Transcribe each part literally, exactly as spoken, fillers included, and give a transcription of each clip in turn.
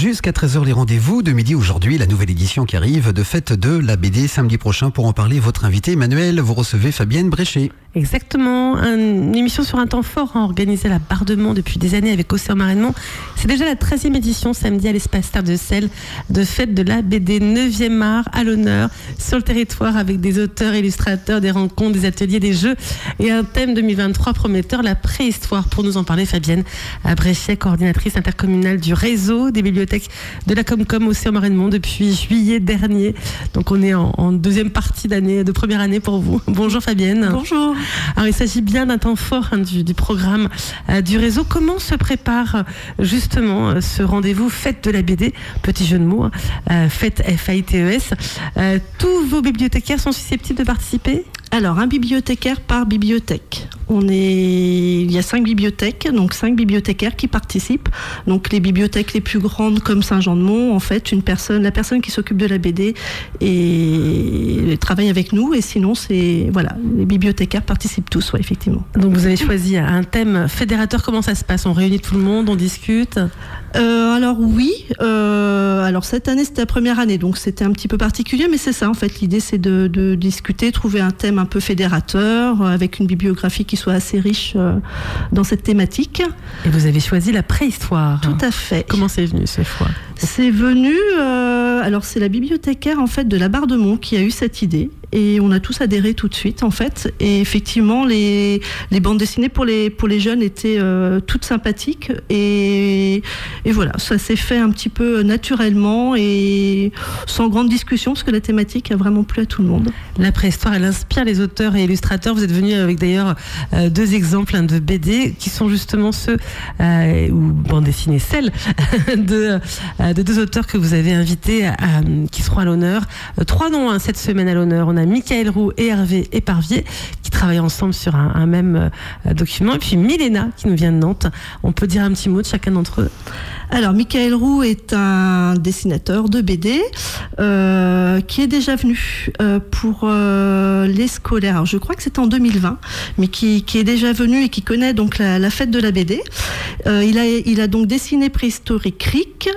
Jusqu'à treize heures, les rendez-vous de midi aujourd'hui, la nouvelle édition qui arrive de Fête de la B D samedi prochain. Pour en parler, votre invité Emmanuel, vous recevez Fabienne Bréchet. Exactement, une émission sur un temps fort organisée à la Bardemont depuis des années avec Océan Marainement. C'est déjà la treizième édition samedi à l'espace Terre de Selle de Fête de la B D, neuvième art à l'honneur sur le territoire avec des auteurs, illustrateurs, des rencontres, des ateliers, des jeux et un thème deux mille vingt-trois prometteur, la préhistoire. Pour nous en parler, Fabienne Bréchet, coordinatrice intercommunale du réseau des bibliothèques de la Comcom Océan Marainement depuis juillet dernier. Donc on est en, en deuxième partie d'année, de première année pour vous. Bonjour Fabienne. Bonjour. Alors il s'agit bien d'un temps fort hein, du, du programme euh, du réseau. Comment se prépare euh, justement euh, ce rendez-vous Fête de la B D, petit jeu de mots, euh, Fête F A I T E S. Euh, tous vos bibliothécaires sont susceptibles de participer ? Alors, un bibliothécaire par bibliothèque. On est... Il y a cinq bibliothèques, donc cinq bibliothécaires qui participent. Donc, les bibliothèques les plus grandes, comme Saint-Jean-de-Mont, en fait, une personne, la personne qui s'occupe de la B D et travaille avec nous. Et sinon, c'est voilà, les bibliothécaires participent tous, ouais, effectivement. Donc, vous avez choisi un thème fédérateur. Comment ça se passe ? On réunit tout le monde, on discute ? Euh, alors oui, euh, alors cette année c'était la première année, donc c'était un petit peu particulier, mais c'est ça en fait, l'idée c'est de, de discuter, trouver un thème un peu fédérateur, euh, avec une bibliographie qui soit assez riche euh, dans cette thématique. Et vous avez choisi la préhistoire. Tout à fait. Comment c'est venu cette fois ? C'est venu, euh, alors c'est la bibliothécaire en fait de la Bardemont qui a eu cette idée. Et on a tous adhéré tout de suite en fait. Et effectivement, les, les bandes dessinées pour les, pour les jeunes étaient euh, toutes sympathiques. Et, et voilà, ça s'est fait un petit peu naturellement et sans grande discussion parce que la thématique a vraiment plu à tout le monde. La préhistoire, elle inspire les auteurs et illustrateurs. Vous êtes venus avec d'ailleurs euh, deux exemples hein, de B D qui sont justement ceux, euh, ou bandes dessinées, celles de, euh, de deux auteurs que vous avez invités à, à, qui seront à l'honneur. Euh, trois noms hein, cette semaine à l'honneur. On a Michael Roux et Hervé Éparvier qui travaillent ensemble sur un, un même euh, document. Et puis Milena qui nous vient de Nantes. On peut dire un petit mot de chacun d'entre eux ? Alors, Michael Roux est un dessinateur de B D euh, qui est déjà venu euh, pour euh, les scolaires. Alors, je crois que c'était en deux mille vingt, mais qui, qui est déjà venu et qui connaît donc la, la fête de la B D. Euh, il a, il a donc dessiné Préhistorique Creek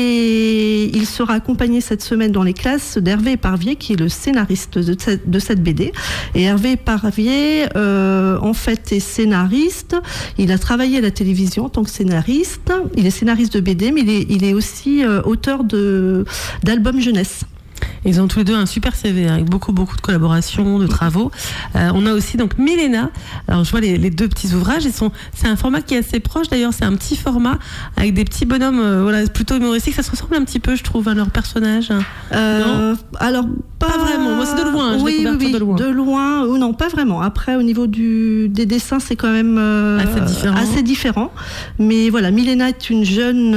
et il sera accompagné cette semaine dans les classes d'Hervé Éparvier, qui est le scénariste de cette, de cette B D. Et Hervé Éparvier, euh, en fait, est scénariste. Il a travaillé à la télévision en tant que scénariste. Il est scénariste de B D, mais il est, il est aussi euh, auteur de, d'albums jeunesse. Ils ont tous les deux un super C V hein, avec beaucoup beaucoup de collaborations, de travaux. Euh, on a aussi donc Milena. Alors je vois les, les deux petits ouvrages. Ils sont, c'est un format qui est assez proche. D'ailleurs, c'est un petit format avec des petits bonhommes, euh, voilà, plutôt humoristiques. Ça se ressemble un petit peu, je trouve, à leurs personnages. Euh, non alors pas, pas vraiment. Moi, c'est de loin. Je oui, l'ai oui, de loin. De loin. Ou non, pas vraiment. Après, au niveau du des dessins, c'est quand même euh, assez différent. Assez différent. Mais voilà, Milena est une jeune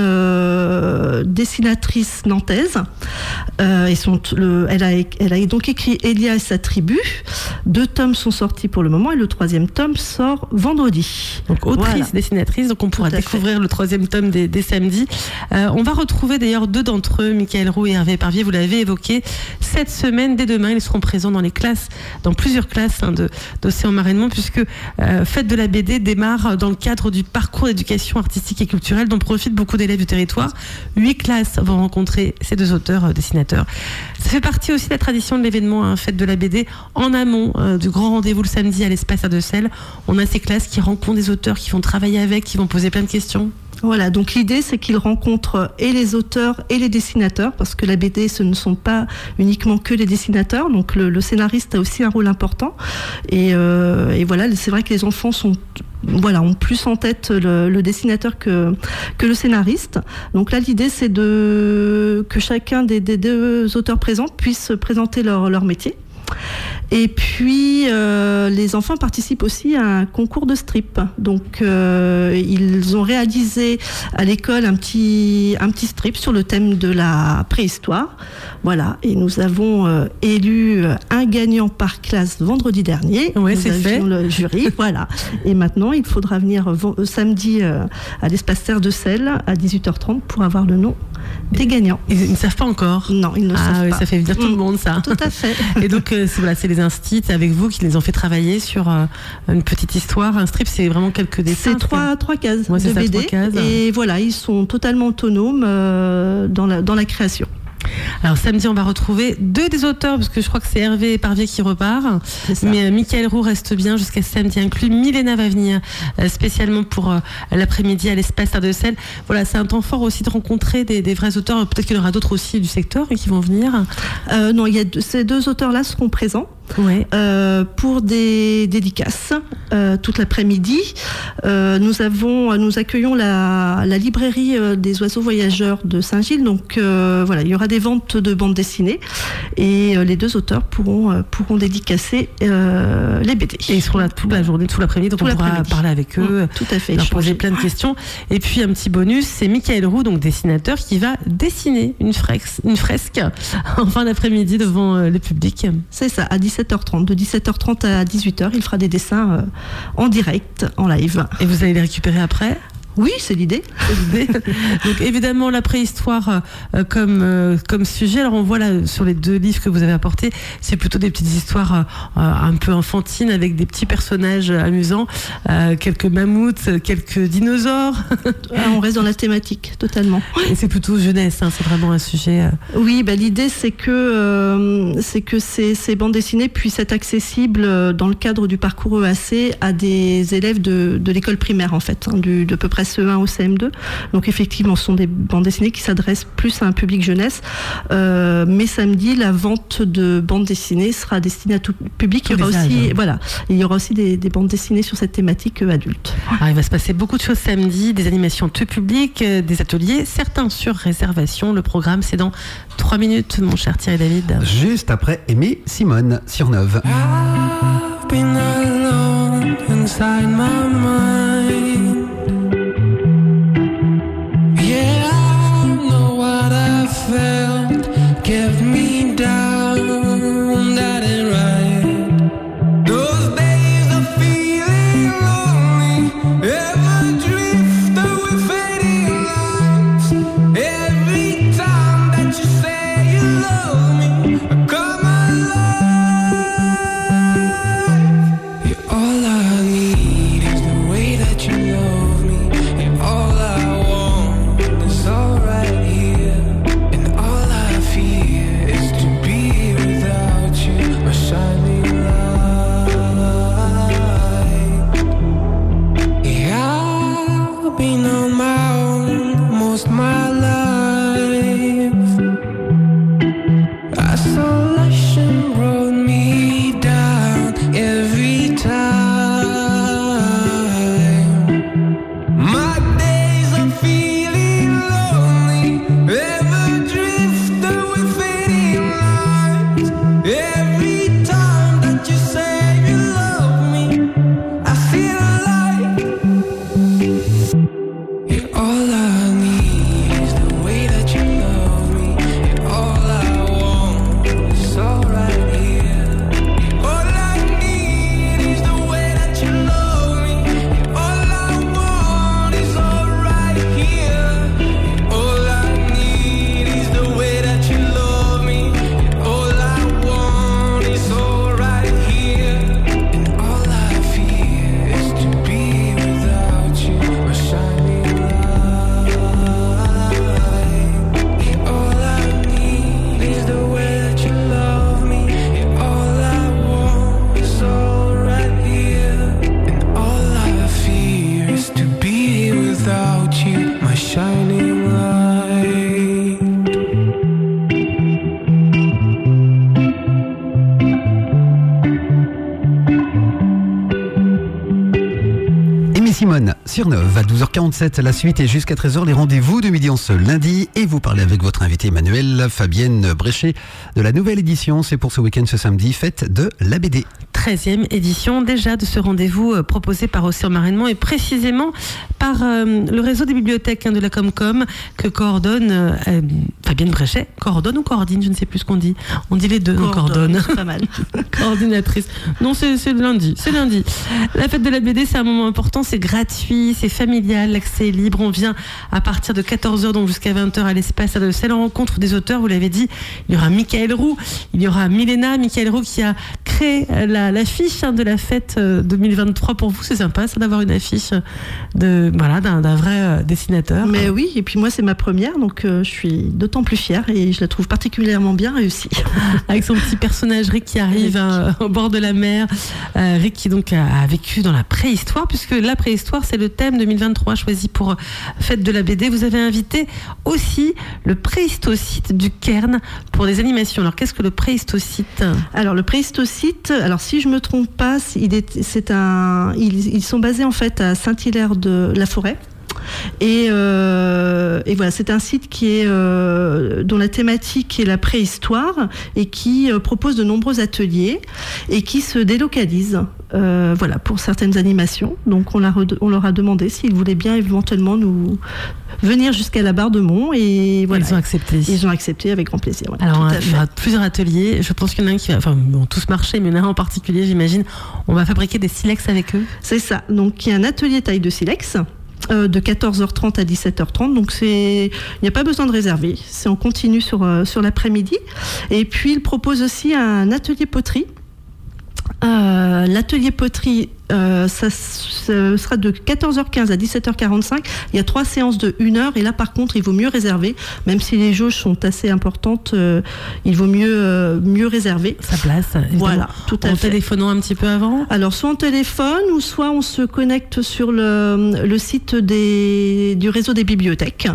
euh, dessinatrice nantaise. Euh, et son Le, elle, a, elle a donc écrit Elia et sa tribu. Deux tomes sont sortis pour le moment et le troisième tome sort vendredi. Donc autrice, voilà. Dessinatrice, donc on pourra découvrir fait. le troisième tome dès, dès samedi. Euh, on va retrouver d'ailleurs deux d'entre eux, Michael Roux et Hervé Éparvier, vous l'avez évoqué. Cette semaine, dès demain, ils seront présents dans les classes, dans plusieurs classes hein, de, d'Océan Marainement, puisque euh, Fête de la B D démarre dans le cadre du parcours d'éducation artistique et culturelle dont profitent beaucoup d'élèves du territoire. Huit classes vont rencontrer ces deux auteurs, euh, dessinateurs. Ça fait partie aussi de la tradition de l'événement hein, Fête de la B D. En amont euh, du grand rendez-vous le samedi à l'espace Terre de Selle, on a ces classes qui rencontrent des auteurs, qui vont travailler avec, qui vont poser plein de questions. Voilà, donc l'idée c'est qu'ils rencontrent et les auteurs et les dessinateurs, parce que la B D ce ne sont pas uniquement que les dessinateurs, donc le, le scénariste a aussi un rôle important. Et, euh, et voilà, c'est vrai que les enfants sont voilà, ont plus en tête le, le dessinateur que, que le scénariste. Donc là, l'idée, c'est de, que chacun des, des deux auteurs présents puisse présenter leur, leur métier. Et puis, euh, les enfants participent aussi à un concours de strip. Donc, euh, ils ont réalisé à l'école un petit, un petit strip sur le thème de la préhistoire. Voilà. Et nous avons euh, élu un gagnant par classe vendredi dernier. Oui, nous c'est fait. Le jury. Voilà. Et maintenant, il faudra venir v- samedi euh, à l'espace Terre de Selle à dix-huit heures trente pour avoir le nom des gagnants. Ils ne savent pas encore. Non, ils ne ah, savent oui, pas. Ça fait venir tout mmh, le monde, ça. Tout à fait. Et donc, euh, c'est, voilà, c'est les instits avec vous qui les ont fait travailler sur euh, une petite histoire. Un strip, c'est vraiment quelques dessins. C'est trois, trois cases ouais, de ça, B D. trois cases. Et voilà, ils sont totalement autonomes euh, dans, la, dans la création. Alors samedi, on va retrouver deux des auteurs, parce que je crois que c'est Hervé Éparvier qui repart. Mais euh, Michael Roux reste bien jusqu'à samedi inclus. Milena va venir euh, spécialement pour euh, l'après-midi à l'espace Terre de Sel. Voilà, c'est un temps fort aussi de rencontrer des, des vrais auteurs. Peut-être qu'il y en aura d'autres aussi du secteur qui vont venir. Euh, non, il y a deux, ces deux auteurs-là seront présents. Ouais. Euh, pour des dédicaces euh, toute l'après-midi. Euh, nous avons, nous accueillons la, la librairie euh, des oiseaux voyageurs de Saint-Gilles. Donc euh, voilà, il y aura des ventes de bandes dessinées et euh, les deux auteurs pourront euh, pourront dédicacer euh, les B D. Et ils seront là toute la journée, toute l'après-midi, donc tout on pourra parler avec eux, mmh, tout à fait, leur poser plein de questions. Et puis un petit bonus, c'est Michael Roux, donc dessinateur, qui va dessiner une fresque, une fresque en fin d'après-midi devant euh, le public. C'est ça, à dix-sept heures trente. De dix-sept heures trente à dix-huit heures, il fera des dessins euh, en direct, en live. Et vous allez les récupérer après ? Oui, c'est l'idée. C'est l'idée. Donc évidemment la préhistoire euh, comme euh, comme sujet. Alors on voit là sur les deux livres que vous avez apportés, c'est plutôt des petites histoires euh, un peu enfantines avec des petits personnages amusants, euh, quelques mammouths, quelques dinosaures. Ah, on reste dans la thématique totalement. Et c'est plutôt jeunesse, hein, c'est vraiment un sujet. Euh... Oui, bah, l'idée c'est que euh, c'est que ces, ces bandes dessinées puissent être accessibles dans le cadre du parcours E A C à des élèves de, de l'école primaire en fait, hein, du, de peu près C E un au C M deux. Donc effectivement, ce sont des bandes dessinées qui s'adressent plus à un public jeunesse. Euh, mais samedi, la vente de bandes dessinées sera destinée à tout public. Il y aura aussi, voilà, il y aura aussi des, des bandes dessinées sur cette thématique euh, adulte. Alors, il va se passer beaucoup de choses samedi, des animations tout public, euh, des ateliers, certains sur réservation. Le programme, c'est dans trois minutes, mon cher Thierry David. Juste après Aimé Simone sur Neuve. I've been alone inside my mind. Felt kept me down, that ain't right. Those days of feeling lonely, ever drift away fading lights. Every time that you say you love me, I come alive. You're all I need is the way that you love me. You're all I want is all right here. Simone sur Neuve à douze heures quarante-sept, la suite est jusqu'à treize heures, les rendez-vous de Midi en ce lundi, et vous parlez avec votre invité Emmanuel, Fabienne Bréchet de la nouvelle édition. C'est pour ce week-end, ce samedi, fête de la B D. treizième édition déjà de ce rendez-vous proposé par Océan Marinement et précisément par euh, le réseau des bibliothèques hein, de la Comcom que coordonne euh, Fabienne Bréchet coordonne ou coordine, je ne sais plus ce qu'on dit. On dit les deux, on coordonne. C'est pas mal. Coordinatrice. Non, c'est, c'est lundi. C'est lundi. La fête de la B D, c'est un moment important. C'est gratuit, c'est familial, l'accès est libre. On vient à partir de quatorze heures, donc jusqu'à vingt heures à l'espace de c'est la rencontre des auteurs. Vous l'avez dit, il y aura Michael Roux, il y aura Milena. Michael Roux qui a créé la, l'affiche hein, de la fête deux mille vingt-trois pour vous. C'est sympa, ça, d'avoir une affiche de, voilà, d'un, d'un vrai euh, dessinateur. Mais oui, et puis moi, c'est ma première, donc euh, je suis d'autant plus fière et je la trouve particulièrement bien réussie. Avec son petit personnage Rick qui arrive hein, au bord de la mer. Euh, Rick qui donc a, a vécu dans la préhistoire, puisque la préhistoire, c'est le thème deux mille vingt-trois choisi pour Fête de la B D. Vous avez invité aussi le préhistocite du Cairn pour des animations. Alors, qu'est-ce que le préhistocite ? Alors, le préhistocite, alors si je me trompe pas, il est, c'est un, ils, ils sont basés en fait à Saint-Hilaire-de-la-Forêt. Et, euh, et voilà, c'est un site qui est, euh, dont la thématique est la préhistoire et qui euh, propose de nombreux ateliers et qui se délocalise euh, voilà, pour certaines animations. Donc on, l'a, on leur a demandé s'ils voulaient bien éventuellement nous venir jusqu'à la Barre de Mont et voilà. Ils ont accepté. Ils ont accepté avec grand plaisir. Voilà, alors tout à il y aura plusieurs ateliers. Je pense qu'il y en a un qui va, enfin, ils vont tous marcher, mais il y en a un en particulier, j'imagine. On va fabriquer des silex avec eux. C'est ça. Donc il y a un atelier taille de silex. Euh, de quatorze heures trente à dix-sept heures trente, donc c'est, il n'y a pas besoin de réserver, c'est en continu sur, euh, sur l'après-midi. Et puis il propose aussi un atelier poterie. Euh, l'atelier poterie, euh, ça, ça sera de quatorze heures quinze à dix-sept heures quarante-cinq. Il y a trois séances de une heure et là par contre il vaut mieux réserver, même si les jauges sont assez importantes, euh, il vaut mieux, euh, mieux réserver sa place. Évidemment. Voilà, tout à en fait. En téléphonant un petit peu avant. Alors soit on téléphone ou soit on se connecte sur le, le site des, du réseau des bibliothèques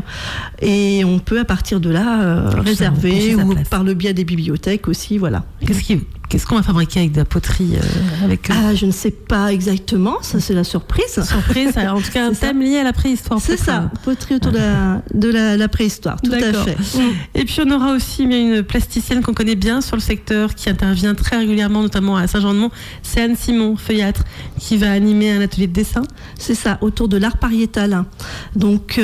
et on peut à partir de là euh, réserver ou par le biais des bibliothèques aussi, voilà. Qu'est-ce qui Qu'est-ce qu'on va fabriquer avec de la poterie euh, avec eux ? Ah, je ne sais pas exactement, ça c'est la surprise. Surprise, en tout cas un thème lié à la préhistoire. C'est ça, poterie autour de la, de la, la préhistoire, tout D'accord. à fait. Et puis on aura aussi mais une plasticienne qu'on connaît bien sur le secteur, qui intervient très régulièrement, notamment à Saint-Jean-de-Mont, c'est Anne Simon, feuillâtre, qui va animer un atelier de dessin. C'est ça, autour de l'art pariétal. Donc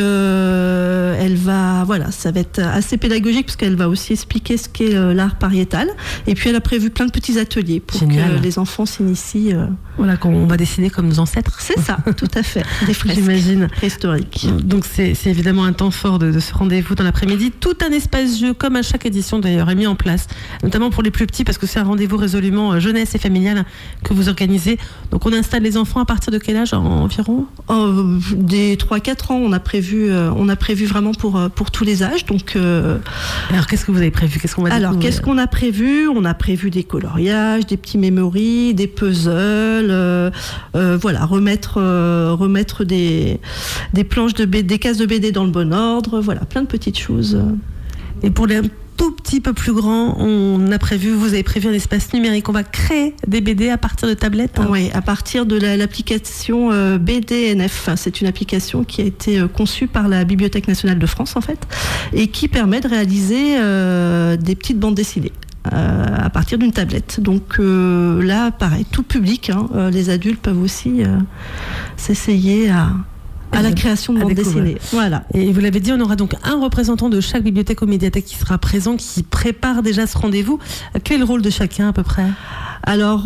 euh, elle va, voilà, ça va être assez pédagogique parce qu'elle va aussi expliquer ce qu'est euh, l'art pariétal. Et puis elle a prévu plein de petits ateliers pour Génial. Que les enfants s'initient. Euh... Voilà, qu'on va dessiner comme nos ancêtres. C'est ça, tout à fait. Des fresques J'imagine. Préhistoriques. Donc c'est, c'est évidemment un temps fort de, de ce rendez-vous dans l'après-midi. Tout un espace jeu, comme à chaque édition d'ailleurs, est mis en place, notamment pour les plus petits, parce que c'est un rendez-vous résolument euh, jeunesse et familial que vous organisez. Donc on installe les enfants à partir de quel âge en, environ ? euh, Des trois à quatre ans, on a prévu, euh, on a prévu vraiment pour, euh, pour tous les âges. Donc, euh... Alors qu'est-ce que vous avez prévu ? Qu'est-ce qu'on va Alors découvrir ? qu'est-ce qu'on a prévu ? On a prévu des coloriages, des petits memories, des puzzles, euh, euh, voilà, remettre, euh, remettre des, des planches de B D, des cases de B D dans le bon ordre, voilà, plein de petites choses. Et pour les tout petit peu plus grands, on a prévu, vous avez prévu un espace numérique, on va créer des B D à partir de tablettes. Hein. Oui, à partir de la, l'application euh, B D N F. C'est une application qui a été euh, conçue par la Bibliothèque nationale de France en fait, et qui permet de réaliser euh, des petites bandes dessinées. Euh, à partir d'une tablette. Donc euh, là, pareil, tout public, hein, euh, les adultes peuvent aussi euh, s'essayer à, à la création de bandes dessinées. Voilà. Et vous l'avez dit, on aura donc un représentant de chaque bibliothèque ou médiathèque qui sera présent, qui prépare déjà ce rendez-vous. Quel est le rôle de chacun à peu près ? Alors,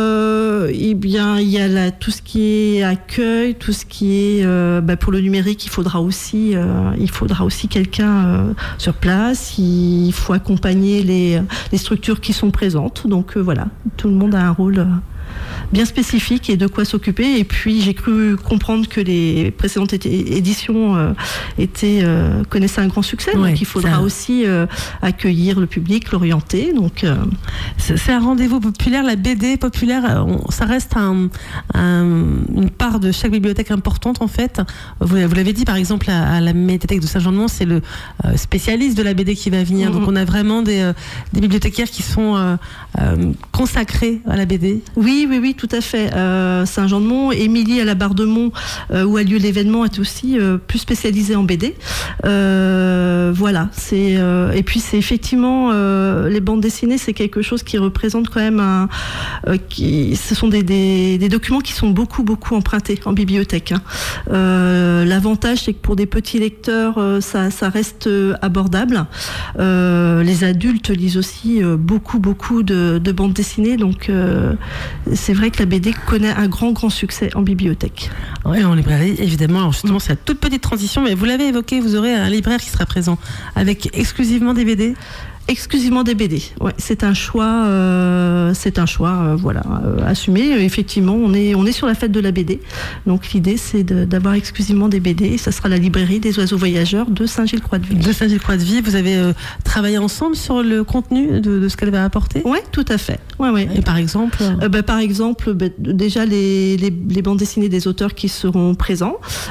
euh, eh bien, il y a là, tout ce qui est accueil, tout ce qui est euh, bah, pour le numérique, il faudra aussi, euh, il faudra aussi quelqu'un euh, sur place. Il faut accompagner les, les structures qui sont présentes. Donc euh, voilà, tout le monde a un rôle. Euh, bien spécifique et de quoi s'occuper. Et puis j'ai cru comprendre que les précédentes éditions euh, étaient, euh, connaissaient un grand succès. Ouais, donc il faudra ça... aussi euh, accueillir le public, l'orienter. Donc, euh... c'est, c'est un rendez-vous populaire. La B D populaire, on, ça reste un, un, une part de chaque bibliothèque importante en fait. Vous, vous l'avez dit par exemple à, à la médiathèque de Saint-Jean-de-Mont, c'est le euh, spécialiste de la B D qui va venir. Mm-hmm. Donc on a vraiment des, euh, des bibliothécaires qui sont euh, euh, consacrés à la B D. Oui, oui, oui. tout à fait. Euh, Saint-Jean-de-Mont, Émilie à la Barre-de-Mont, euh, où a lieu l'événement, est aussi euh, plus spécialisée en B D. Euh, voilà. C'est euh, et puis c'est effectivement euh, les bandes dessinées, c'est quelque chose qui représente quand même un. Euh, qui, ce sont des, des, des documents qui sont beaucoup beaucoup empruntés en bibliothèque. Hein. Euh, l'avantage, c'est que pour des petits lecteurs, euh, ça, ça reste euh, abordable. Euh, les adultes lisent aussi euh, beaucoup beaucoup de, de bandes dessinées, donc euh, c'est vrai que la B D connaît un grand grand succès en bibliothèque. Oui, en librairie, évidemment. Alors justement, c'est la toute petite transition, mais vous l'avez évoqué, vous aurez un libraire qui sera présent avec exclusivement des B D. Exclusivement des B D. Ouais, c'est un choix, euh, c'est un choix, euh, voilà, euh, assumé. Effectivement, on est, on est sur la fête de la B D. Donc l'idée, c'est de, d'avoir exclusivement des B D. Et ça sera la librairie des Oiseaux Voyageurs de Saint-Gilles-Croix-de-Vie. De Saint-Gilles-Croix-de-Vie, vous avez euh, travaillé ensemble sur le contenu de, de ce qu'elle va apporter. Oui, tout à fait. Ouais, ouais. Et par exemple, euh, bah, par exemple, bah, déjà les, les, les bandes dessinées des auteurs qui seront présents,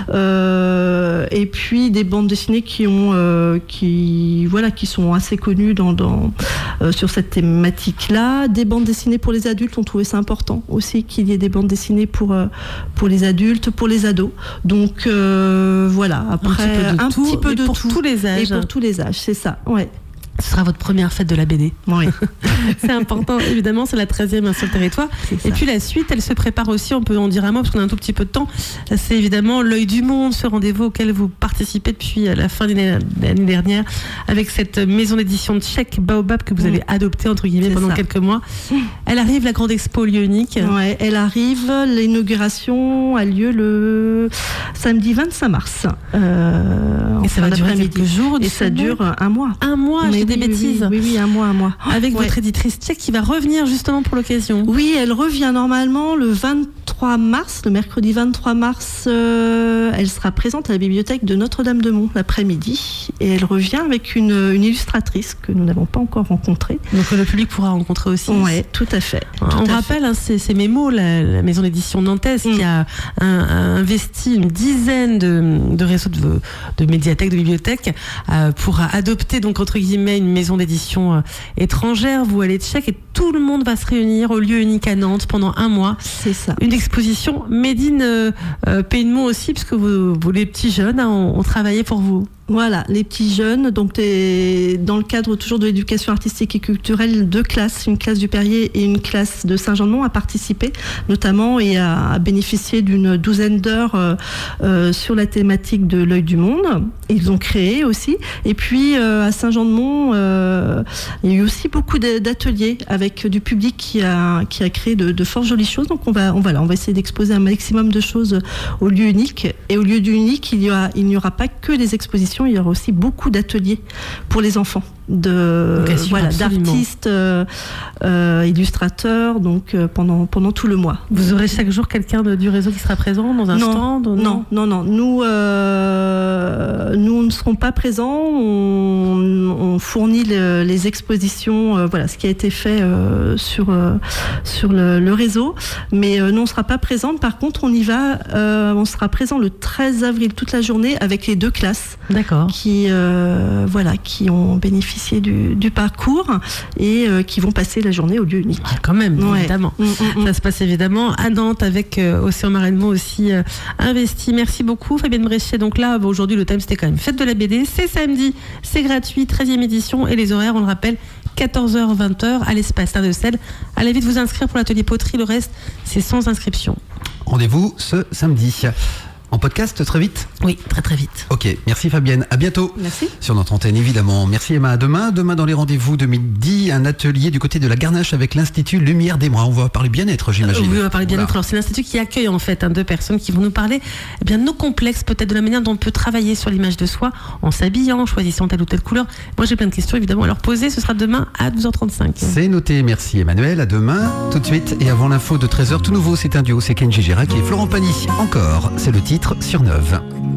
euh, et puis des bandes dessinées qui ont, euh, qui, voilà, qui sont assez connues dans Dans, euh, sur cette thématique-là. Des bandes dessinées pour les adultes, on trouvait ça important aussi qu'il y ait des bandes dessinées pour, euh, pour les adultes, pour les ados. Donc euh, voilà, après un petit peu de un tout, petit peu de pour tout. tous les âges. Et pour tous les âges, c'est ça, ouais. Ce sera votre première fête de la B D. Oui. C'est important, évidemment, c'est la treizième sur le territoire. Et puis la suite, elle se prépare aussi, on peut en dire un mot parce qu'on a un tout petit peu de temps. C'est évidemment l'œil du monde, ce rendez-vous auquel vous participez depuis la fin de l'année dernière avec cette maison d'édition de Tchèque Baobab que vous avez adoptée entre guillemets pendant ça. quelques mois. Elle arrive, la grande expo au lieu unique. Ouais, elle arrive, l'inauguration a lieu le samedi vingt-cinq mars. Euh, Et ça va durer quelques jours. Et ça dure un mois. Un mois, je dis des oui, bêtises. Oui, oui, oui, un mois, un mois. Avec ouais. votre éditrice tchèque qui va revenir justement pour l'occasion. Oui, elle revient normalement le vingt-trois mars, le mercredi vingt-trois mars. Euh, elle sera présente à la bibliothèque de Notre-Dame-de-Mont l'après-midi. Et elle revient avec une, une illustratrice que nous n'avons pas encore rencontrée. Donc le public pourra rencontrer aussi. Oui, tout à fait. Tout On à rappelle, fait. Hein, c'est, c'est Mémo, la, la maison d'édition nantaise, mm. qui a un, un investi une dizaine de, de réseaux de, de médiathèques, de bibliothèques, euh, pour adopter, donc entre guillemets, une maison d'édition euh, étrangère. Vous allez tchèque et tout le monde va se réunir au lieu unique à Nantes pendant un mois. C'est ça. Une exposition Made in euh, euh, Pays de Meaux aussi, puisque vous, vous les petits jeunes, hein, ont, ont travaillé pour vous. Voilà, les petits jeunes, donc des, dans le cadre toujours de l'éducation artistique et culturelle, deux classes, une classe du Perrier et une classe de Saint-Jean-de-Mont a participé notamment et a, a bénéficié d'une douzaine d'heures euh, euh, sur la thématique de l'œil du monde. Ils ont créé aussi. Et puis euh, à Saint-Jean-de-Mont, euh, il y a eu aussi beaucoup d'ateliers avec du public qui a, qui a créé de, de fort jolies choses. Donc on va, on, voilà, on va essayer d'exposer un maximum de choses au lieu unique. Et au lieu du unique, il y aura, il n'y aura pas que des expositions. Il y aura aussi beaucoup d'ateliers pour les enfants, de okay, voilà, d'artistes, euh, euh, illustrateurs, donc euh, pendant pendant tout le mois. Vous aurez chaque jour quelqu'un de, du réseau qui sera présent dans un non, stand ou non, non, non. Nous, euh, nous ne serons pas présents. On, on fournit le, les expositions, euh, voilà, ce qui a été fait euh, sur euh, sur le, le réseau. Mais euh, nous, on ne sera pas présente. Par contre, on y va. Euh, on sera présent le treize avril toute la journée avec les deux classes. D'accord. Qui euh, voilà, qui ont bénéficié du, du parcours et euh, qui vont passer la journée au lieu unique. Ah, quand même, ouais. Évidemment. Mmh, mmh. Ça se passe évidemment à Nantes avec euh, Océan Marine-Mont aussi euh, investi. Merci beaucoup Fabienne Bréchet. Donc là, bon, aujourd'hui le thème c'était quand même fête de la B D. C'est samedi, c'est gratuit, treizième édition et les horaires, on le rappelle, quatorze heures vingt heures à l'espace Terre de Sel. Allez vite vous inscrire pour l'atelier poterie, le reste c'est sans inscription. Rendez-vous ce samedi. En podcast très vite ? Oui, très très vite. Ok, merci Fabienne, à bientôt. Merci. Sur notre antenne évidemment. Merci Emma, à demain. Demain dans les rendez-vous de midi, un atelier du côté de la Garnache avec l'Institut Lumière des Mois. On va parler bien-être, j'imagine. Oui, on va parler bien-être. Alors c'est l'Institut qui accueille en fait hein, deux personnes qui vont nous parler eh bien, nos complexes, peut-être de la manière dont on peut travailler sur l'image de soi en s'habillant, en choisissant telle ou telle couleur. Moi j'ai plein de questions évidemment à leur poser, ce sera demain à douze heures trente-cinq. C'est noté, merci Emmanuel, à demain tout de suite. Et avant l'info de treize heures, tout nouveau, c'est un duo, c'est Kenji Girac et Florent Pagny. Encore, c'est le titre sur Neuve.